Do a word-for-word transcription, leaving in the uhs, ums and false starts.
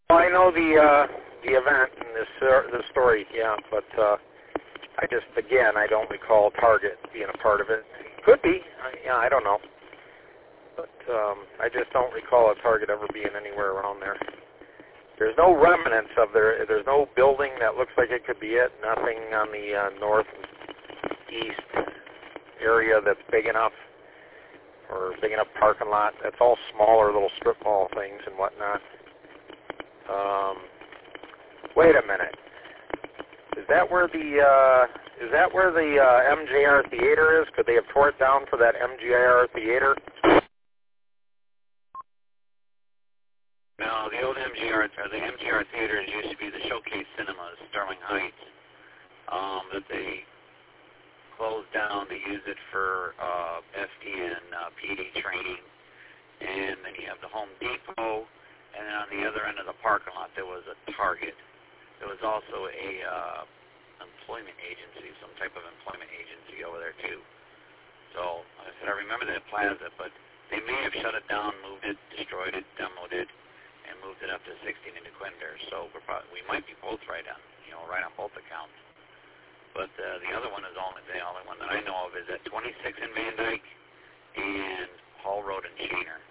Well, I know the uh, the event and this uh, the story, yeah, but uh, I just again I don't recall Target being a part of it. Could be, I, yeah, I don't know, but um, I just don't recall a Target ever being anywhere around there. There's no remnants of there. There's no building that looks like it could be it. Nothing on the uh, north and east area that's big enough or big enough parking lot. That's all smaller little strip mall things and whatnot. Um, wait a minute. Is that where the uh, is that where the uh, M J R Theater is? Could they have tore it down for that M J R Theater? No, the old M J R, or the M J R Theaters used to be the Showcase Cinemas, Sterling Heights, um, that they closed down to use it for uh, F D N, uh, P D training, and then you have the Home Depot, and then on the other end of the parking lot there was a Target. There was also a uh, employment agency, some type of employment agency over there too. So I said I remember that plaza, but they may have shut it down, moved it, destroyed it, demoed it, and moved it up to sixteen into Quinder. So we're probably, we might be both right on, you know, right on both accounts. But uh, the other one is only the only one that I know of is at twenty-six in Van Dyke and Hall Road in Shaner.